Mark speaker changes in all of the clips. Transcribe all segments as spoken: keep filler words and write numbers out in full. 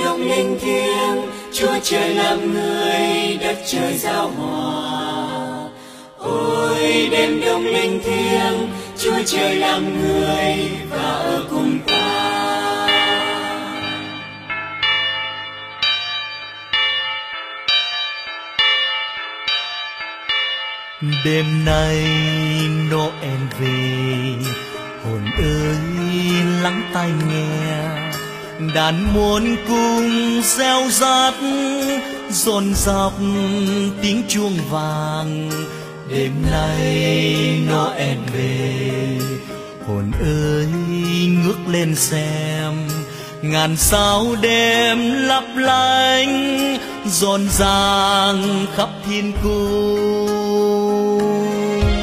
Speaker 1: đông linh thiêng, Chúa Trời làm người, đất trời giao hòa. Ôi đêm đông linh thiêng, Chúa Trời làm người và ở cùng ta.
Speaker 2: Đêm nay Noel về, hồn ơi lắng tai nghe, đàn muôn cung reo rát dồn dập tiếng chuông vàng. Đêm nay Noel về, hồn ơi ngước lên xem, ngàn sao đêm lấp lánh rộn ràng khắp thiên cung.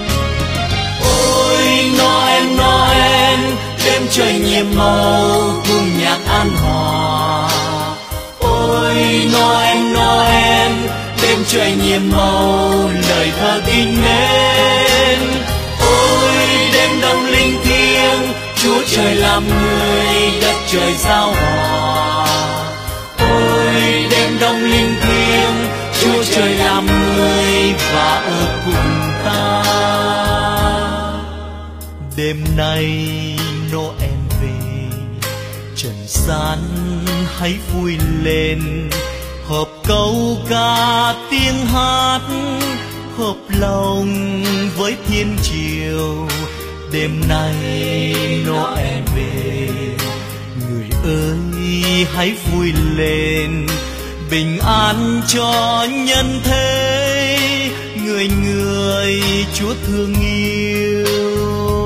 Speaker 1: Ôi Noel Noel, đêm trời nhiệm màu cùng nhạc an hòa. Ôi Noel Noel, đêm trời nhiệm màu lời thơ kinh mến. Ôi đêm đông linh thiêng, Chúa Trời làm người, đất trời giao hòa. Ôi đêm đông linh thiêng, Chúa Trời làm người và ở cùng ta.
Speaker 2: Đêm nay Noel về, trần gian hãy vui lên, hợp câu ca tiếng hát, hợp lòng với thiên triều. Đêm nay Noel về, người ơi hãy vui lên, bình an cho nhân thế, người người Chúa thương yêu.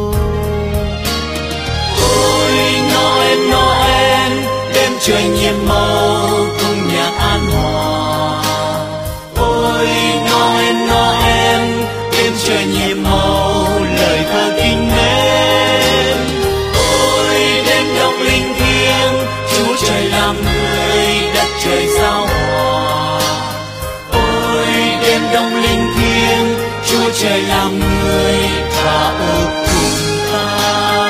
Speaker 1: Ôi Noel Noel, đêm trời nhiệm màu cùng nhạc an hòa. Ôi Noel Noel, đêm trời nhiệm màu lời thơ kinh mến. Ôi đêm đông linh thiêng, Chúa Trời làm người, đất trời giao hòa. Ôi đêm đông linh thiêng, Chúa Trời làm người và ở cùng ta.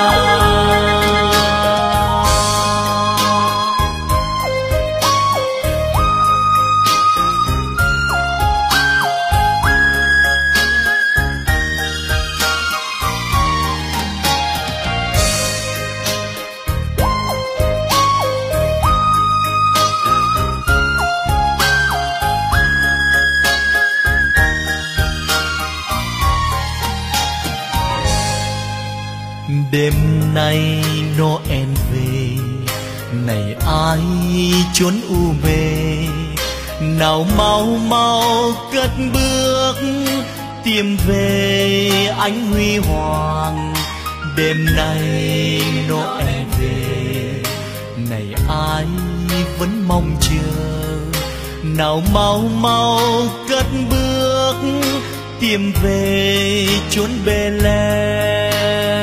Speaker 2: Đêm nay Noel về, này ai chốn u mê, nào mau mau cất bước tìm về ánh huy hoàng. Đêm nay Noel về, này ai vẫn mong chờ, nào mau mau cất bước tìm về chốn Bê-lem.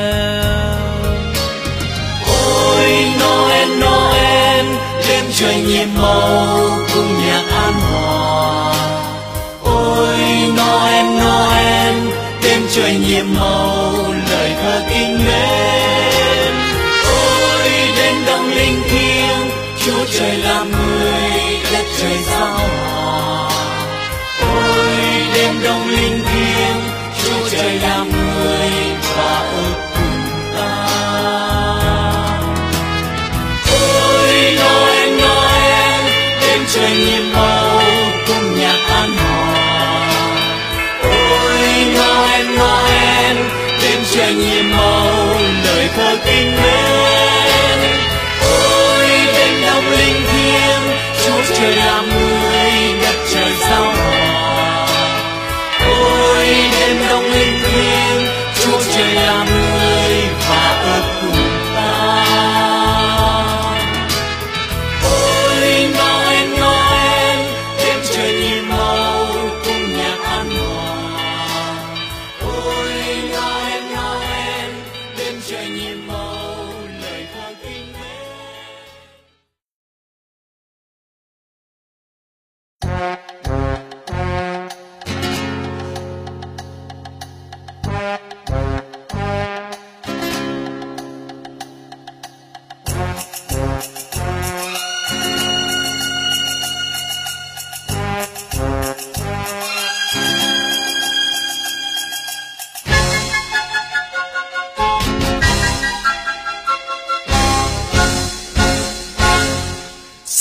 Speaker 1: Ôi Noel Noel, đêm trời nhiệm màu cùng nhạc an hòa. Ôi Noel Noel, đêm trời nhiệm màu lời thơ kinh mến. Ôi đêm đông linh thiêng, Chúa Trời làm người, đất trời giao hòa. Ôi đêm đông linh thiêng, Chúa Trời làm người và ở cùng ta. Ôi Noel Noel, đêm trời nhiệm màu cùng nhạc an hòa. Ôi Noel Noel, đêm trời nhiệm màu lời thơ kinh mến. Ôi đêm đông linh thiêng, Chúa Trời làm người, đất trời giao hòa. Ôi đêm đông linh thiêng, Chúa Trời làm người và ở cùng ta. Ôi Noel Noel, đêm trời nhiệm màu cùng nhạc an hòa. Ôi Noel Noel, đêm trời nhiệm màu lời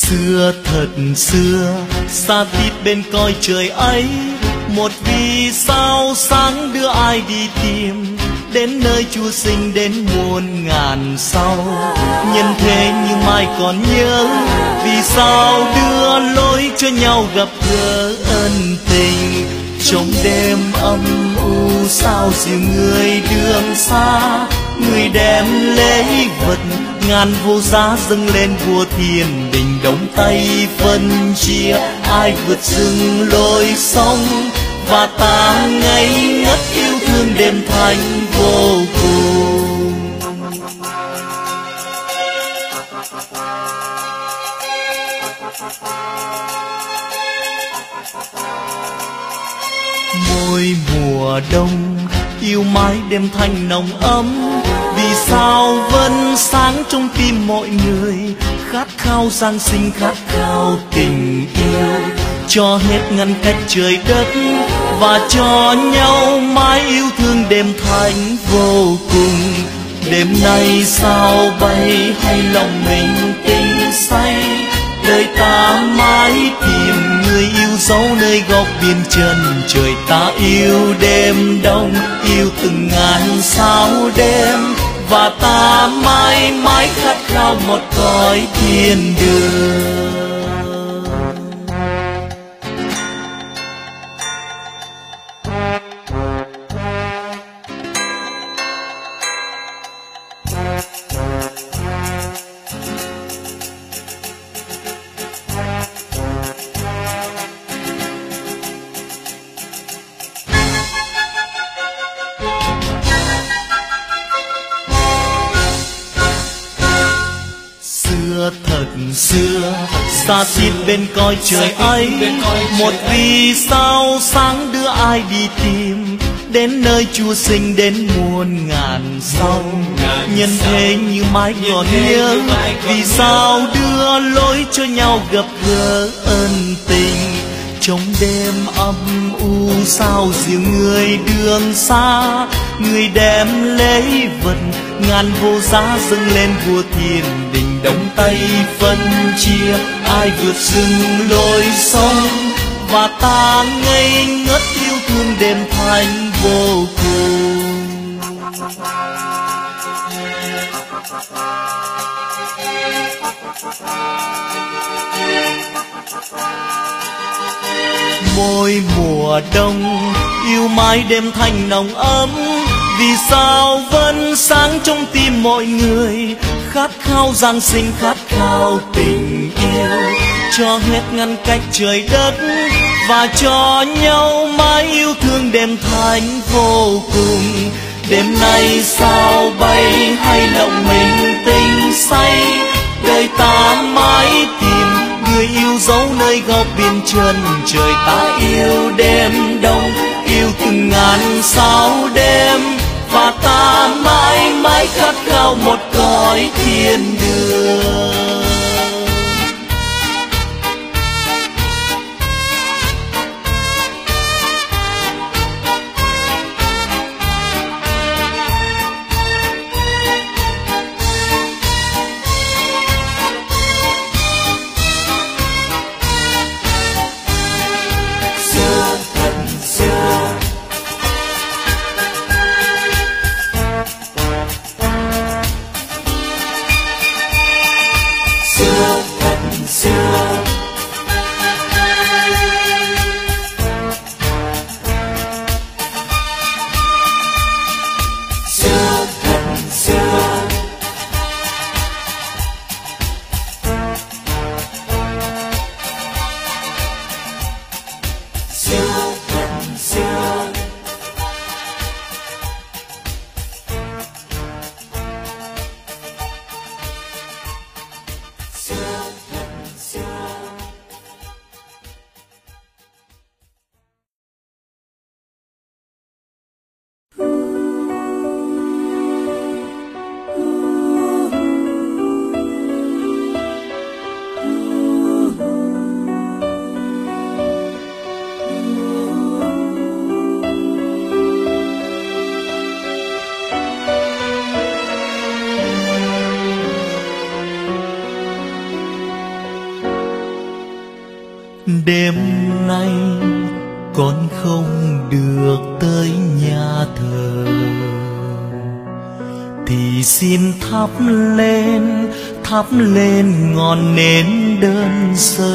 Speaker 2: Xưa thật xưa xa tít bên coi trời ấy, một vì sao sáng đưa ai đi tìm, đến nơi Chúa sinh đến muôn ngàn sau. Nhân thế nhưng mai còn nhớ, vì sao đưa lối cho nhau gặp gỡ ân tình. Trong đêm âm u sao dìu người đường xa, người đem lễ vật ngàn vô giá dâng lên vua thiên đình. Đóng tay phân chia ai vượt rừng lối sông, và ta ngây ngất yêu thương đêm thanh vô cùng. Mỗi mùa đông yêu mãi đêm thanh nồng ấm, vì sao vẫn sáng trong tim mọi người, khát khao giáng sinh, khát khao tình yêu. Cho hết ngăn cách trời đất và cho nhau mãi yêu thương đêm thanh vô cùng. Đêm nay sao bay hay lòng mình tinh say, đời ta mãi tìm người yêu dấu nơi góc biên chân trời. Ta yêu đêm đông, yêu từng ngàn sao đêm, và ta mãi mãi khát khao một cõi thiên đường. Xưa thật xưa xa xít bên coi trời ấy, một vì sao sáng đưa ai đi tìm, đến nơi Chúa sinh đến muôn ngàn sau. Nhân thế như mãi còn nhớ, vì sao đưa lối cho nhau gặp gỡ ân tình. Trong đêm âm u sao dìu người đường xa, người đem lễ vật ngàn vô giá dâng lên vua thiên đình. Đóng tay phân chia ai vượt rừng lối sông, và ta ngây ngất yêu thương đêm thanh vô cùng. Mỗi mùa đông yêu mãi đêm thanh nồng ấm, vì sao vẫn sáng trong tim mọi người, khát khao giáng sinh, khát khao tình yêu. Cho hết ngăn cách trời đất và cho nhau mãi yêu thương đêm thanh vô cùng. Đêm nay sao bay hay lòng mình tinh say, đời ta mãi tìm người yêu dấu nơi góc biên chân trời. Ta yêu đêm đông, yêu từng ngàn sao đêm, và ta mãi mãi khát khao một cõi thiên đường.
Speaker 1: Xưa
Speaker 2: Đêm nay con không được tới nhà thờ thì xin thắp lên, thắp lên ngọn nến đơn sơ,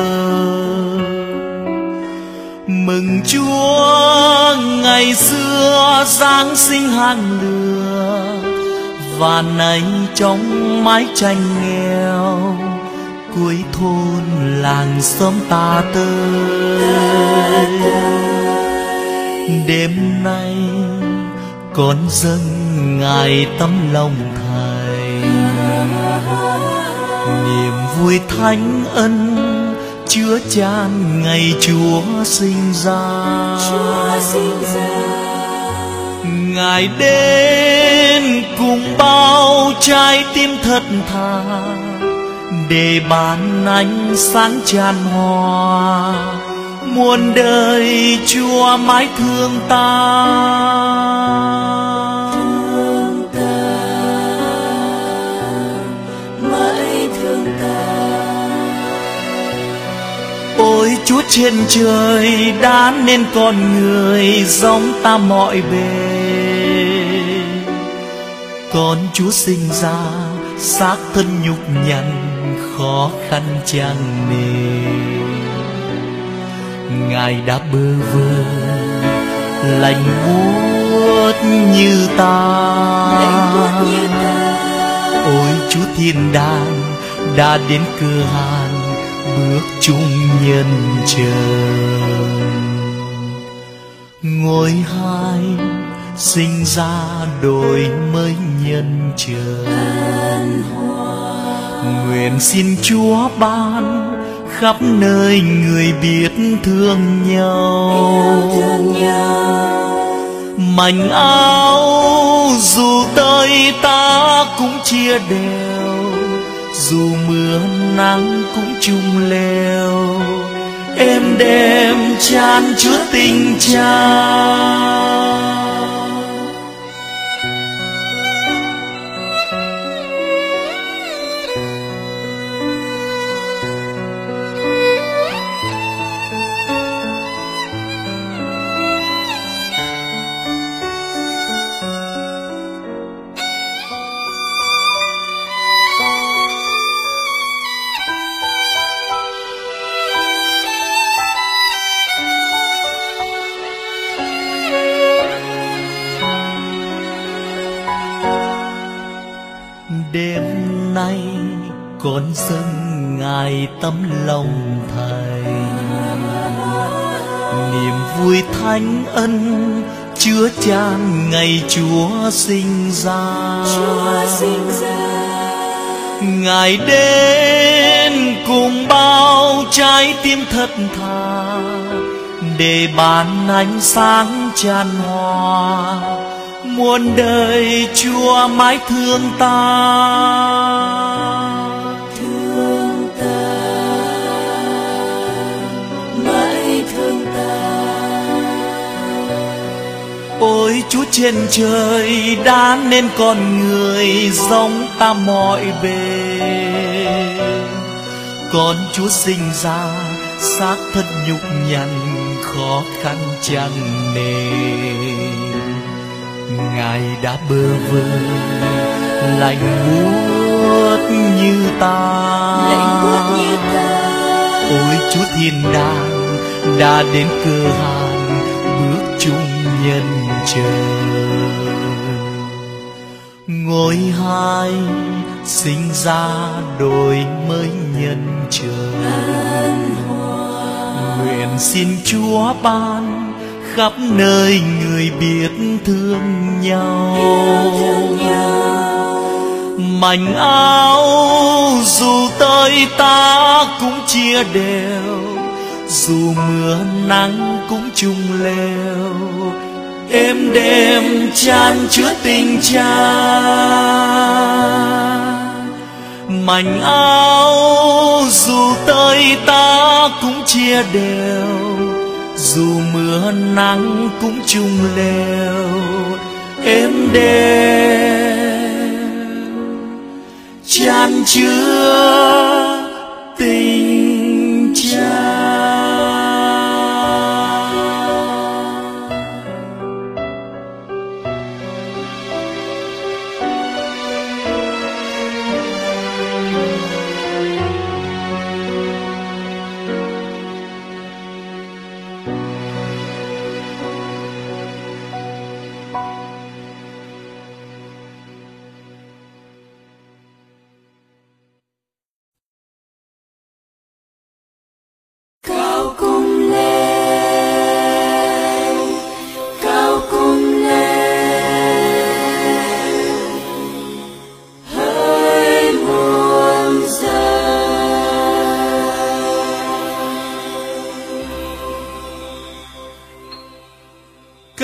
Speaker 2: mừng Chúa ngày xưa Giáng sinh hàng lừa, và nay trong mái tranh nghèo cuối thôn làng xóm ta tới. Đêm nay con dâng ngài tấm lòng Thầy, niềm vui thánh ân chứa chan ngày Chúa sinh ra. Ngài đến cùng bao trái tim thật thà để ban ánh sáng chan hòa, muôn đời Chúa mãi thương ta.
Speaker 1: Thương ta, mãi thương ta.
Speaker 2: Ôi Chúa trên trời đã nên con người giống ta mọi bề, con Chúa sinh ra xác thân nhục nhằn khó khăn chẳng nề. Ngài đã bơ vơ lạnh buốt như ta, ôi Chúa thiên đàng đã đến cửa hàng bước chung nhân trần. Ngôi hai sinh ra đổi mới nhân trần, nguyện xin Chúa ban khắp nơi người biết thương nhau. Mảnh áo dù tới ta cũng chia đều, dù mưa nắng cũng chung leo, êm đềm chan chứa tình cha. Đêm nay con dâng ngài tấm lòng Thầy, niềm vui thánh ân chứa chan ngày Chúa sinh ra. Ngài đến cùng bao trái tim thật thà để ban ánh sáng chan hòa, muôn đời Chúa mãi thương ta.
Speaker 1: Thương ta, mãi thương ta.
Speaker 2: Ôi Chúa trên trời đã nên con người giống ta mọi bề, con Chúa sinh ra xác thân nhục nhằn khó khăn chẳng nề. Ngài đã bơ vơ lạnh buốt như ta, ôi Chúa thiên đàng đã đến cửa hàng bước chung nhân trần. Ngôi hai sinh ra đổi mới nhân trần, nguyện xin Chúa ban khắp nơi người biết thương nhau. Mảnh áo dù tới ta cũng chia đều, dù mưa nắng cũng chung leo, êm đềm chan chứa tình cha. Mảnh áo dù tới ta cũng chia đều, dù mưa nắng cũng chung leo, êm đềm chan chứa tình cha.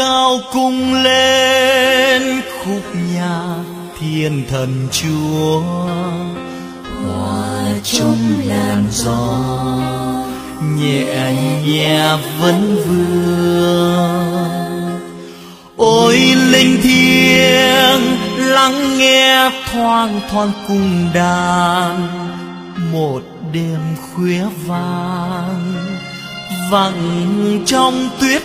Speaker 2: cao cung lên khúc nhạc thiên thần Chúa,
Speaker 1: hòa trong làn gió
Speaker 2: nhẹ nhẹ vẫn vương. Ôi linh thiêng lắng nghe thoang thoảng cung đàn, một đêm khuya vang vẳng trong tuyết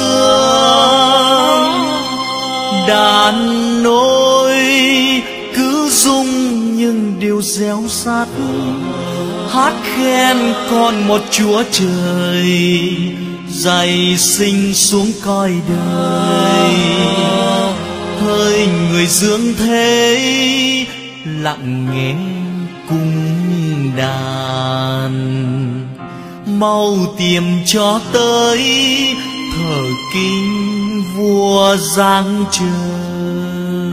Speaker 2: sương. Đàn nôi cứ rung nhưng điều réo rắt, hát khen con một Chúa trời dày sinh xuống cõi đời. Hỡi người dưỡng thế lặng nghe cung đàn, mau tìm cho tới thờ kính vua giáng trời.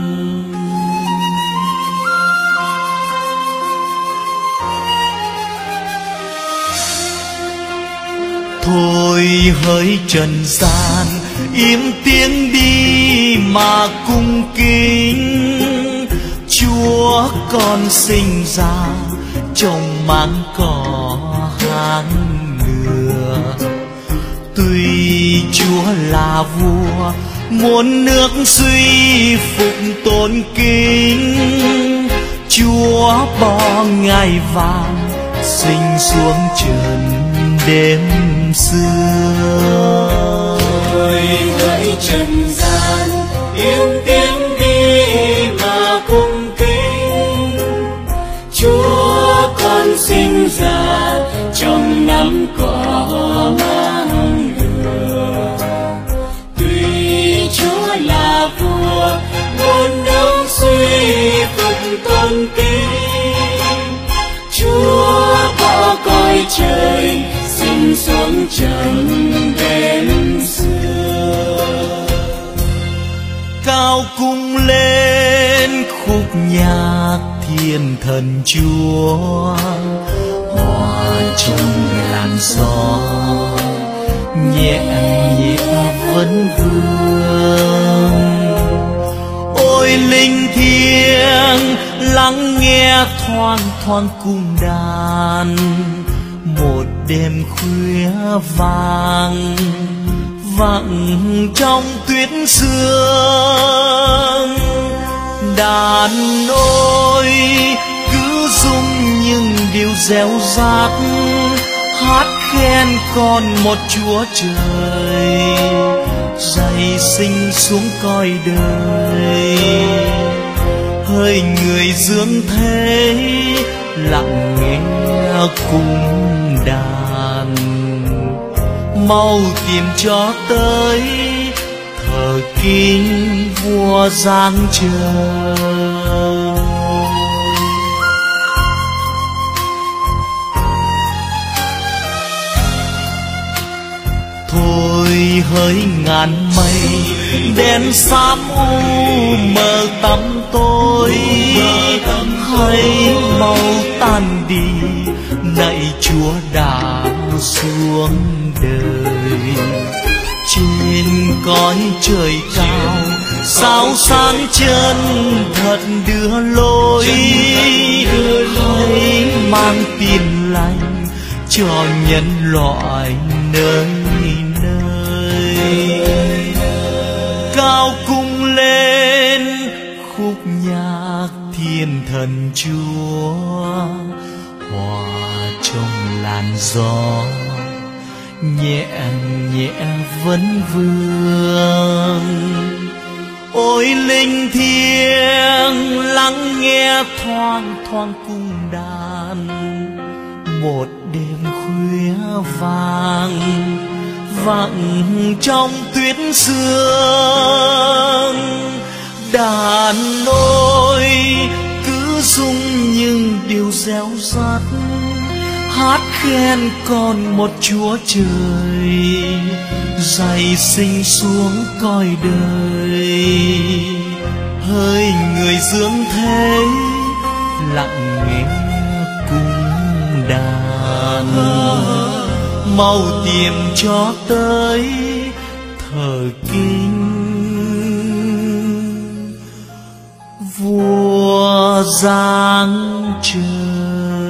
Speaker 2: Thôi hỡi trần gian im tiếng đi mà cung kính, Chúa con sinh ra trong máng cỏ hang nừa. Tuy Chúa là vua muôn nước suy phục tôn kính, Chúa bỏ ngai vàng sinh xuống trần đêm xưa.
Speaker 1: Ôi hỡi trần gian im tiếng đi mà cung kính, Chúa con sinh ra trong nắng cỏ mang lửa. Tuy Chúa là vua muôn nước suy phục tôn kính, Chúa bỏ cõi trời sinh xuống trần đêm xưa.
Speaker 2: Cao cung lên khúc nhạc thiên thần Chúa, hòa trong làn gió nhẹ nhẹ vẫn vương. Ôi linh thiêng lắng nghe thoang thoảng cung đàn, một đêm khuya vàng vẳng trong tuyết sương. Đàn ôi cứ rung nhưng điều réo rắt, hát khen con một Chúa trời dày sinh xuống cõi đời. Hỡi người dưỡng thế lặng nghe cung đàn, mau tìm cho tới thờ kính vua giáng trời. Thôi hỡi ngàn mây đen xám u mờ tăm tối, hãy mau tan đi lạy Chúa đã xuống đời. Trên cõi trời cao sao sáng chân thật đưa lối, hãy mang tin lành cho nhân loại nơi nơi. Cao cung lên khúc nhạc thiên thần Chúa, hòa trong làn gió nhẹ nhẹ vẫn vương. Ôi linh thiêng lắng nghe thoang thoảng cung đàn, một đêm khuya vàng vẳng trong tuyết sương. Đàn ôi cứ rung nhưng điều réo rắt, hát khen con một Chúa trời dày sinh xuống cõi đời. Hỡi người dưỡng thế lặng nghe cung đàn, mau tìm cho tới thờ kính vua giáng trời.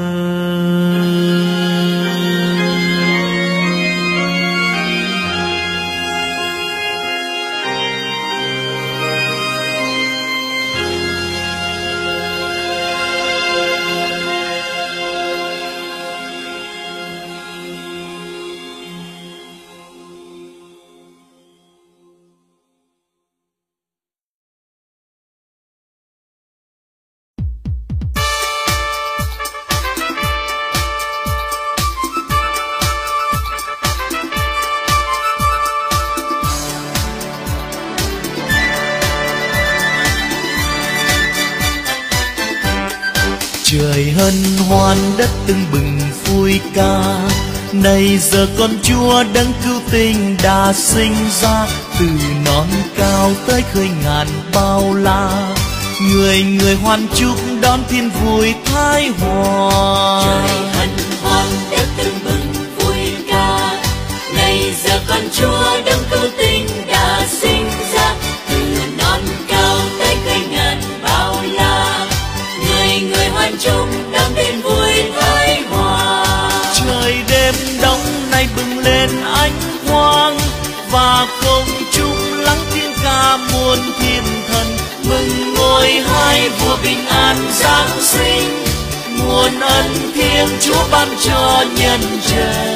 Speaker 2: Trời hân hoan đất tưng bừng vui ca, này giờ con Chúa đấng cứu tinh đã sinh ra. Từ non cao tới khơi ngàn bao la, người người hoan chúc đón tin vui thái hòa.
Speaker 1: Trời hân hoan đất tưng bừng vui ca, này giờ con Chúa đấng cứu tinh đã sinh ra. Từ non cao tới khơi ngàn bao la, người người hoan chúc đón tin vui thái hòa.
Speaker 2: Trời đêm đông nay bừng lên ánh quang, và không trung lắng tiếng ca muôn thiên thần. Mừng ngôi hai vua bình an giáng sinh, nguồn ân thiêng Chúa ban cho nhân trần.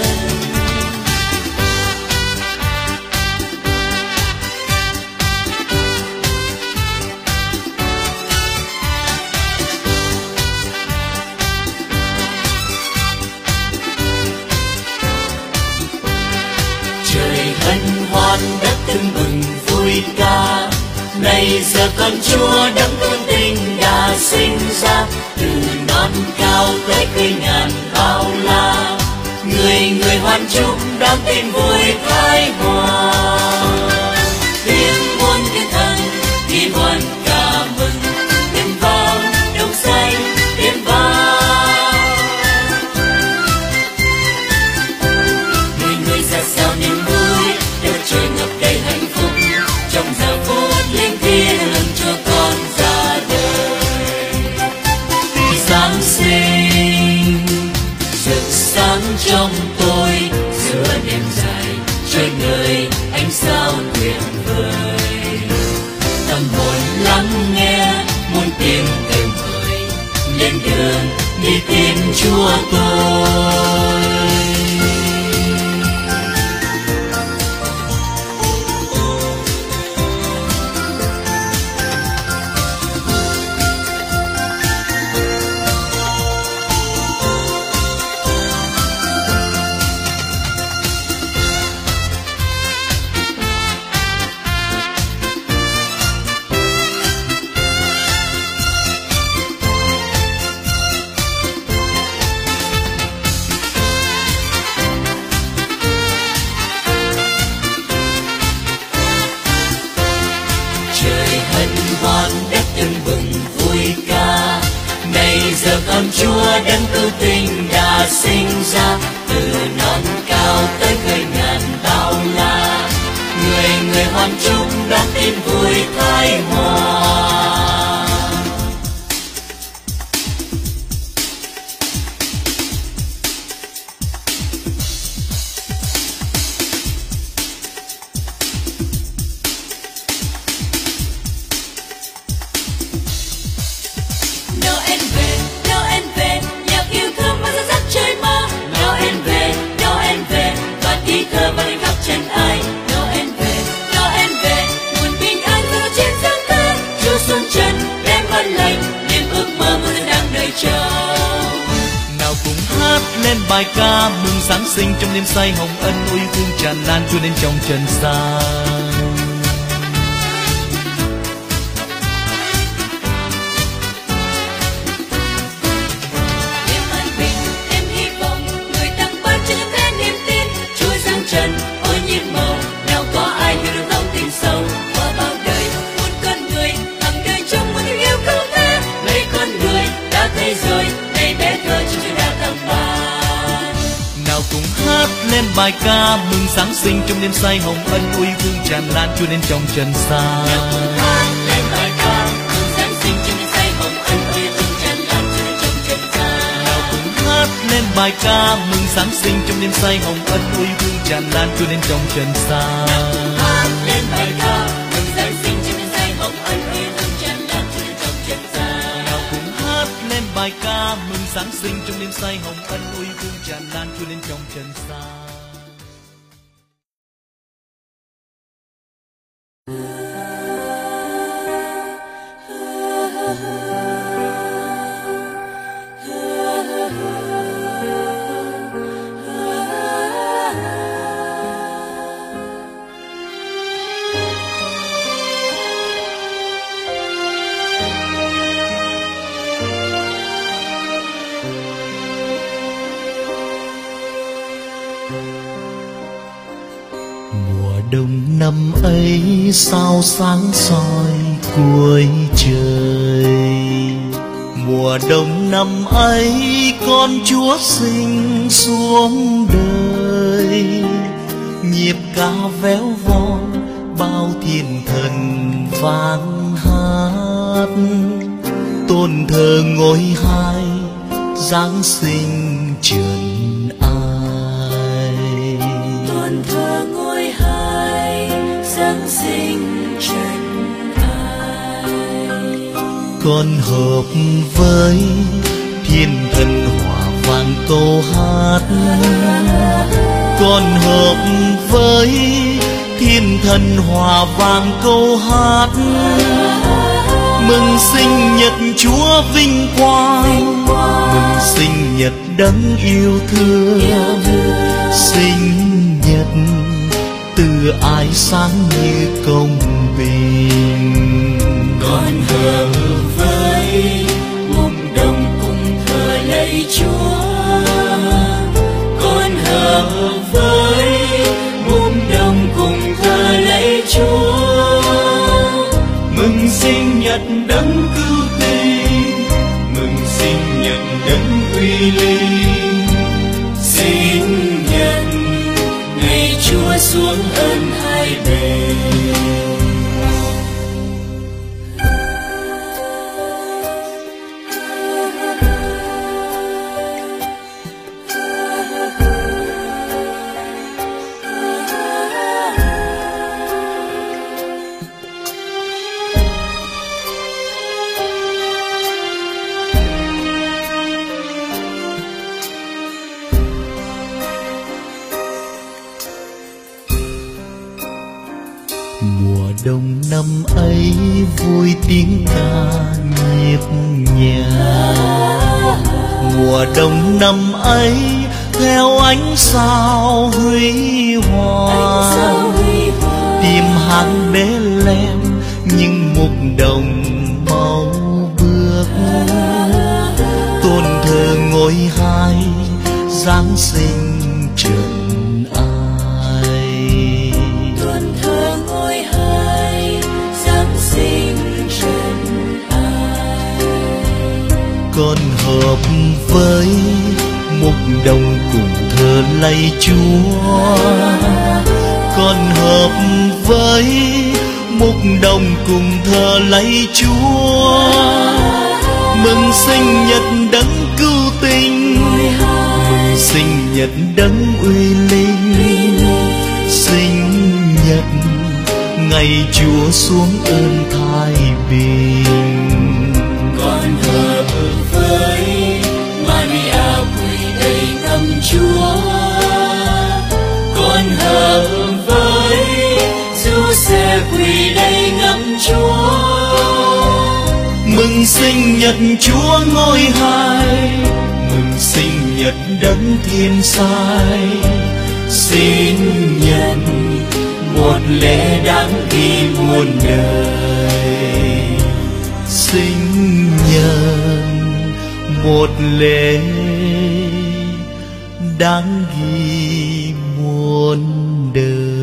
Speaker 1: Đất tưng bừng vui ca, này giờ con Chúa đấng cứu tinh đã sinh ra. Từ non cao tới khơi ngàn bao la, người người hoan chúc đón tin vui thái hòa. Tiếng muôn thiên thần đi hoan ca mừng, tiếng vang đông xanh tiếng vang. Người người ra sao niềm vui, trời ngập đầy hạnh phúc trong giờ phút linh thiêng lừng cho con ra đời. Giáng sinh rực sáng trong tôi giữa đêm dài, trời ngời ánh sao tuyệt vời. Tâm hồn lắng nghe muôn tiếng kêu mời, lên đường đi tìm Chúa tôi. Giờ con Chúa đấng cứu tinh đã sinh ra. Từ non cao tới khơi ngàn bao la, người người hoan chúc đón tin vui thái hòa.
Speaker 2: Lên bài ca mừng Giáng sinh trong đêm say hồng ân, ôi yêu thương tràn lan trôi lên trong trần gian.
Speaker 1: Đêm an bình, đêm hy vọng, người tặng ban cho những kẻ niềm tin. Chúa giáng trần, ôi nhịp màu, nào có ai hiểu được lòng tình sâu. Qua bao đời, một con người thẳng đời trong một tình yêu không thể. Mấy con người đã thấy rồi, ngày bé thơ cho Chúa đã tặng ban.
Speaker 2: Nào cùng hát lên bài ca mừng Giáng sinh trong đêm say hồng ân, ôi yêu thương tràn lan trôi lên trong trần gian.
Speaker 1: Nào cùng hát lên bài ca mừng Giáng sinh trong đêm
Speaker 2: bài ca mừng Giáng sinh trong đêm say hồng ân ôi hương tràn lan trôi lên trong trần gian.
Speaker 1: Hát lên bài ca mừng Giáng sinh trong đêm say hồng ân ôi hương tràn lan trôi lên trong trần gian.
Speaker 2: Nào cùng hát lên bài ca mừng Giáng sinh trong đêm say hồng ân ôi hương tràn lan trôi lên trong trần gian. Đông năm ấy sao sáng soi cuối trời, mùa đông năm ấy con Chúa sinh xuống đời. Nhịp ca véo von bao thiên thần vang hát, tôn thờ ngôi hai Giáng sinh trần ai.
Speaker 1: Tôn thờ ngôi hai Giáng sinh trần ai.
Speaker 2: Con hợp với thiên thần hòa vang câu hát, con hợp với thiên thần hòa vang câu hát. Mừng sinh nhật Chúa vinh quang, mừng sinh nhật đấng yêu thương. Sinh nhật từ ai sáng như công bình.
Speaker 1: Con hợp với mùng đồng cùng thờ lạy Chúa. Con hợp với mùng đồng cùng thờ lạy Chúa. Mừng sinh nhật đấng cứu tinh, mừng sinh nhật đấng uy linh. Sinh nhật ngày Chúa xuống ơn hai bề.
Speaker 2: Mùa đông năm ấy vui tiếng ca nhịp nhàng. Mùa đông năm ấy theo ánh sao huy hoàng. Tìm hàng Bethlehem nhưng mục đồng mau bước. Tôn thờ ngôi hai Giáng sinh trần ai.
Speaker 1: Tôn thờ ngôi hai Giáng sinh trần ai.
Speaker 2: Con hợp với mục đồng cùng thờ lạy Chúa. Con hợp với mục đồng cùng thờ lạy Chúa. Mừng sinh nhật đấng cứu tinh, mừng sinh nhật đấng uy linh. Sinh nhật ngày Chúa xuống ơn thái bình.
Speaker 1: Con hợp với Maria quỳ đầy ngắm Chúa. Con hợp với Giuse quỳ đầy ngắm Chúa.
Speaker 2: Mừng sinh nhật Chúa ngôi hai, mừng sinh nhật đấng thiên sai. Sinh nhật một lễ đáng ghi muôn đời. Sinh nhật một lễ đáng ghi muôn đời.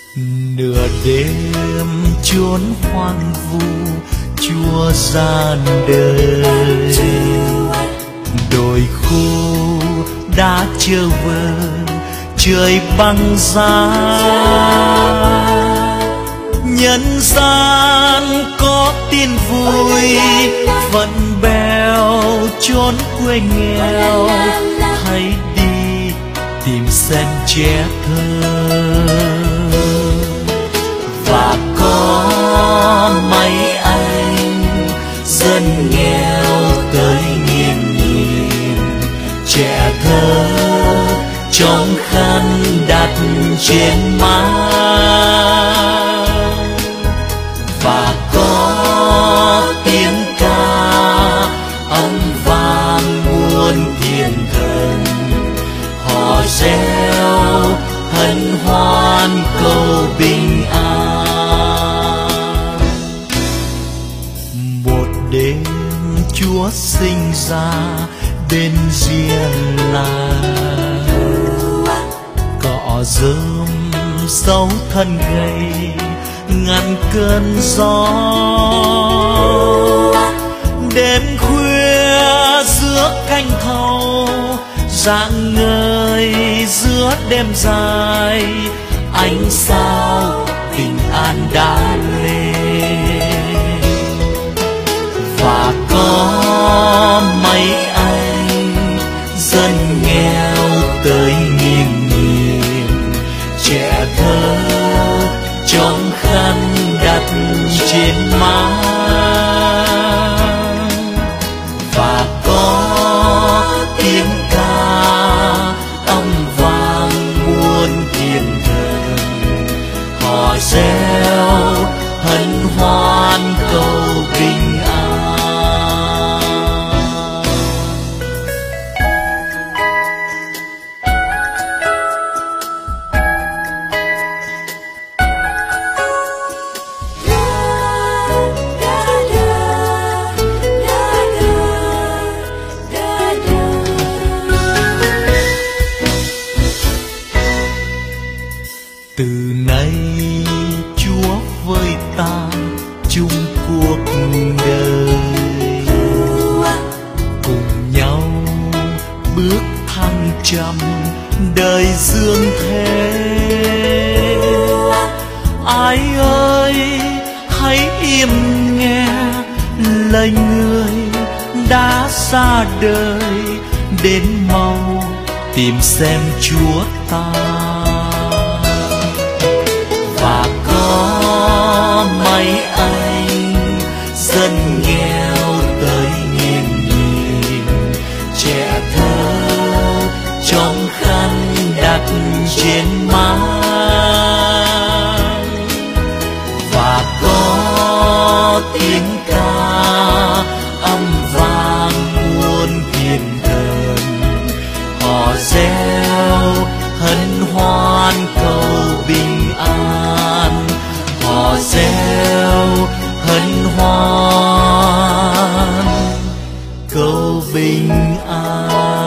Speaker 2: Nửa đêm chốn hoang vu Chúa ra đời, đồi khô đã trơ vơ trời băng giá. Nhân gian có tin vui phận bèo chốn quê nghèo, hãy đi tìm xem trẻ thơ. Và có mấy anh dân nghèo tới nghìn nghìn trẻ thơ trong khăn đặt trên má. Và có tiếng ca âm vang muôn thiên thần, họ reo hân hoan cầu bình an. Một đêm Chúa sinh ra bên riêng làng, cỏ rơm dấu thân gầy ngăn cơn gió. Đêm khuya giữa canh thâu rạng ngời giữa đêm dài, ánh sao bình an đã lên. Và có mấy anh dân nghèo tới nghìn nghìn trẻ thơ trong khăn đặt trên má. Và có tiếng ca âm vang muôn thiên thần, họ reo hân hoan cầu bình an. Từ nay Chúa với ta chung cuộc đời, cùng nhau bước thăng trầm đời dương thế. Ai ơi hãy im nghe lời người đã ra đời, đến mau tìm xem Chúa ta. Và có mấy anh dân nghèo tới nghìn nghìn trẻ thơ trong khăn đặt trên má. Và có tiếng ca âm vang muôn thiên thần, họ reo hân hoan cầu bình an. Họ reo hân hoan cầu bình an.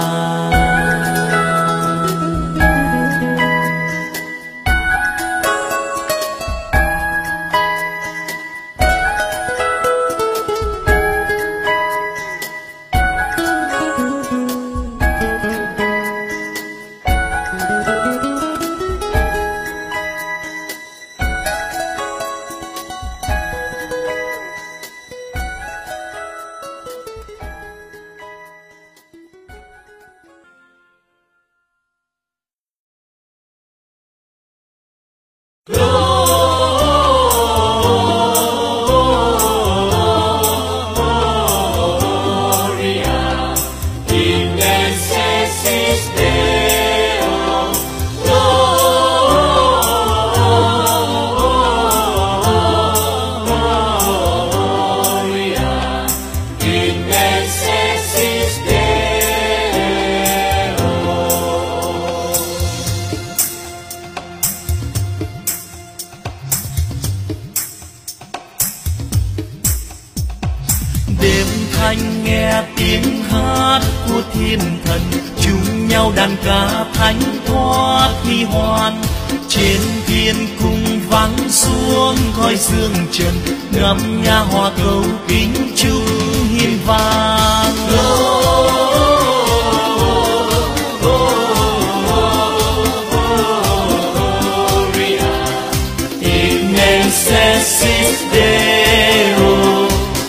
Speaker 2: Đêm thanh nghe tiếng hát của thiên thần, chung nhau đàn ca thánh thoát huy hoan trên thiên cung vắng xuống khói dương trần, ngâm nga hoa cầu kính chúc hiên vang.
Speaker 1: Excelsis Deo.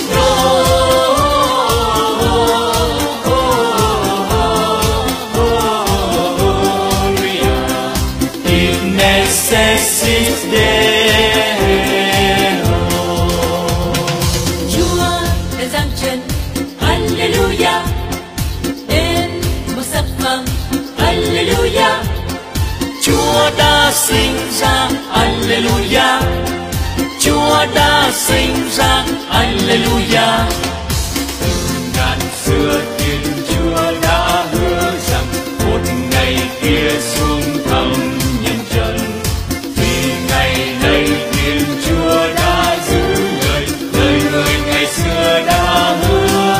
Speaker 1: Excelsis Deo.
Speaker 3: Chúa đã giáng trần, Alleluia, đến một sắc phẩm, Alleluia.
Speaker 2: Chúa đã sinh ra, Alleluia. Chúa đã sinh ra, Alleluia.
Speaker 1: Từ ngàn xưa Thiên Chúa đã hứa rằng một ngày kia xuống thăm nhân trần. Vì ngày nay Thiên Chúa đã giữ lời, lời người ngày xưa đã hứa.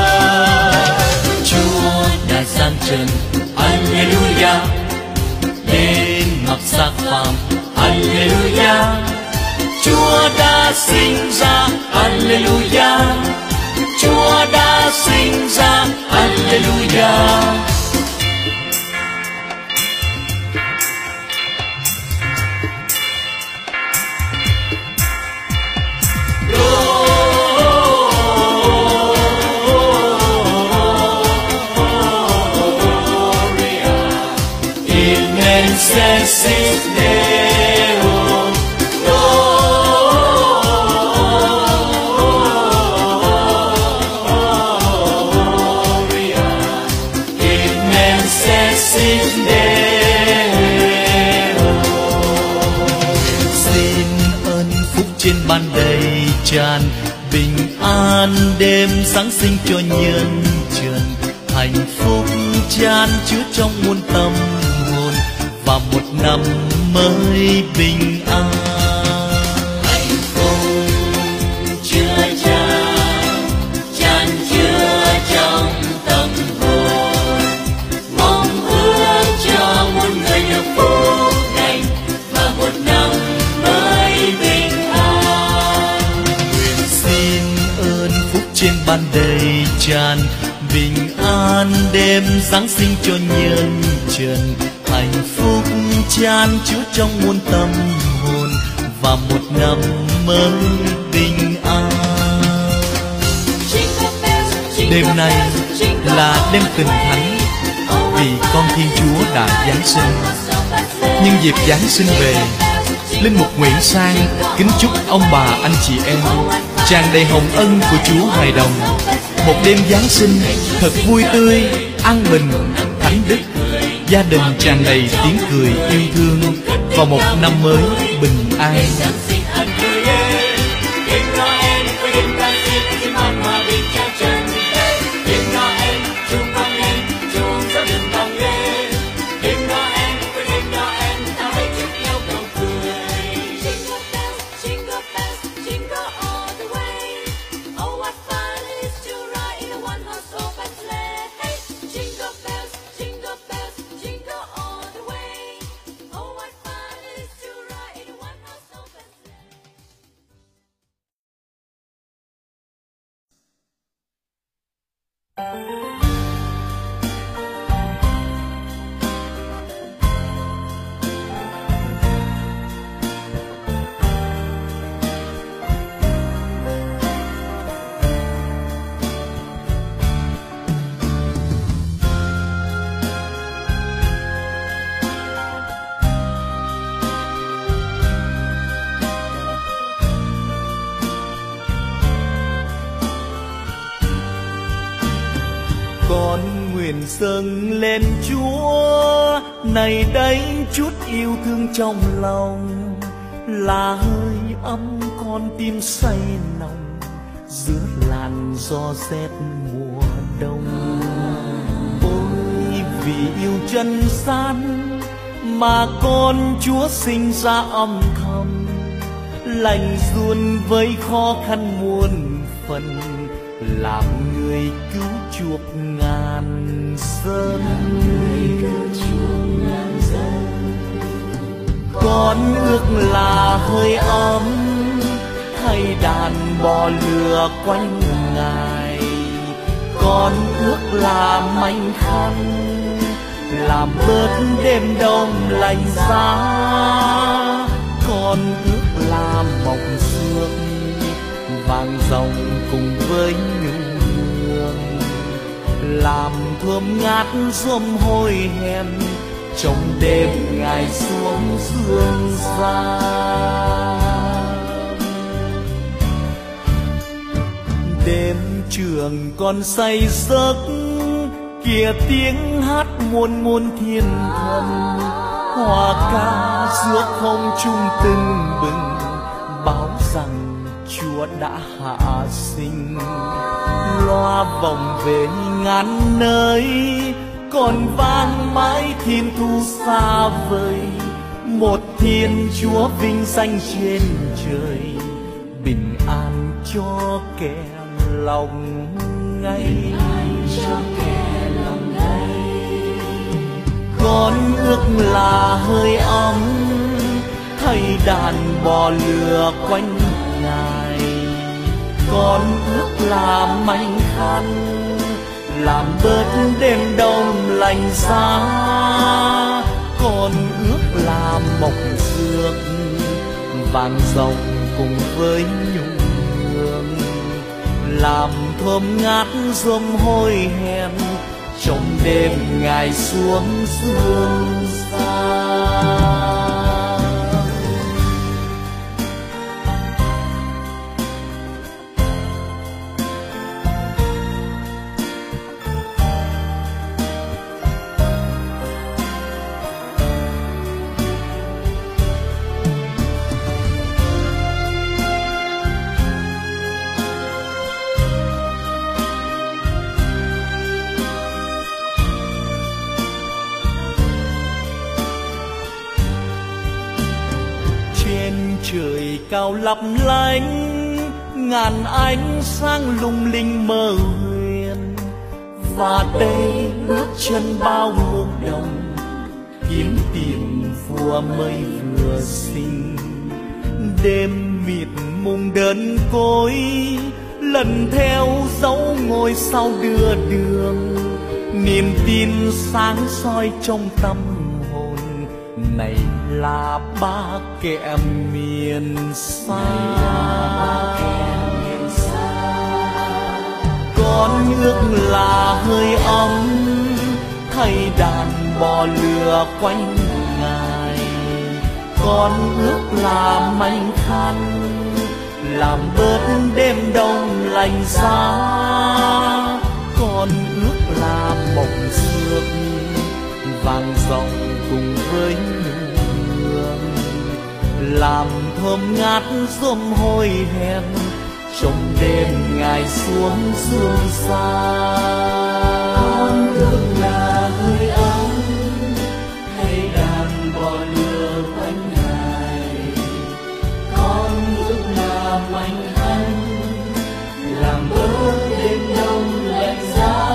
Speaker 2: Chúa đã giáng trần, Alleluia, đến mặc xác phàm, Alleluia. Chúa đã sinh ra, Alleluia. Chúa đã sinh ra, Alleluia.
Speaker 1: In excelsis Deo.
Speaker 2: Xin ơn phúc trên ban đầy tràn, bình an đêm Giáng sinh cho nhân trần. Hạnh phúc chan chứa trong muôn tâm hồn và một năm mới bình an.
Speaker 3: Hạnh phúc chứa chan, chan chứa trong tâm hồn, mong ước cho muôn người được phúc lành và một năm mới bình an.
Speaker 2: Nguyện xin ơn phúc trên ban đầy tràn, bình an đêm Giáng sinh cho nhân trần. Hạnh phúc chan chứa trong muôn tâm hồn và một năm mới bình an. Đêm nay là đêm Kinh Thánh, vì con Thiên Chúa đã Giáng sinh. Nhân dịp Giáng sinh về, Linh mục Nguyễn Sang kính chúc ông bà anh chị em tràn đầy hồng ân của Chúa hài đồng, một đêm Giáng sinh thật vui tươi, an bình, thánh đức, gia đình tràn đầy tiếng cười yêu thương và một năm mới bình an. Con nguyện dâng lên Chúa này đây chút yêu thương trong lòng, là hơi ấm con tim say nồng giữa làn gió rét mùa đông. Ôi vì yêu chân gian mà con Chúa sinh ra âm thầm, lành ruồn với khó khăn muôn phần, làm người cứu chuộc ngàn dân.
Speaker 3: Con
Speaker 2: Con ước là hơi ấm thay đàn bò lừa quanh Ngài. Con ước là mảnh khăn làm bớt đêm đông lạnh giá. Con ước là mộng sương vàng ròng cùng với nhung hương, làm thơm ngát rôm hôi hèn trong đêm Ngài xuống dương gian. Đêm trường còn say giấc kia tiếng hát muôn muôn thiên thần, hoa ca giữa không trung tưng bừng báo rằng Chúa đã hạ sinh. Loa vòng về ngàn nơi còn vang mãi thiên thu xa vời, một Thiên Chúa vinh danh trên trời, bình an cho kẻ lòng ngay. Con ước là hơi ấm thay đàn bò lừa quanh Ngài. Con ước là mảnh khăn làm bớt đêm đông lạnh giá. Con ước là mộng sương vàng ròng cùng với nhung hương, làm thơm ngát rôm hôi hèn trong đêm Ngài xuống dương gian. Trời cao lấp lánh ngàn ánh sáng lung linh mơ huyền, và đây bước chân bao muôn đồng kiếm tìm vua mới vừa sinh. Đêm mịt mùng đơn côi lần theo dấu ngôi sao đưa đường, niềm tin sáng soi trong tâm hồn này là ba kẻ miền xa. Con ước là hơi ấm thay đàn bò lừa quanh Ngài. Con ước là mảnh khăn làm bớt đêm đông lạnh giá. Con ước là mộng sương vàng ròng cùng với nhung hương, làm thơm ngát rôm hôi hèn trong đêm Ngài xuống dương gian.
Speaker 3: Con ước là hơi ấm hay đàn bò lừa quanh Ngài. Con ước là mảnh khăn làm bớt đêm đông lạnh giá.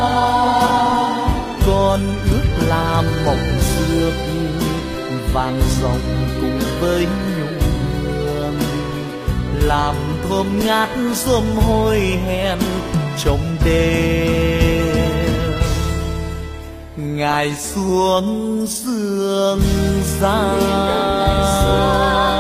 Speaker 2: Con ước là mộng sương vàng ròng cùng với nhung hương, làm thơm ngát rôm hôi hèn trong đêm Ngài xuống dương gian.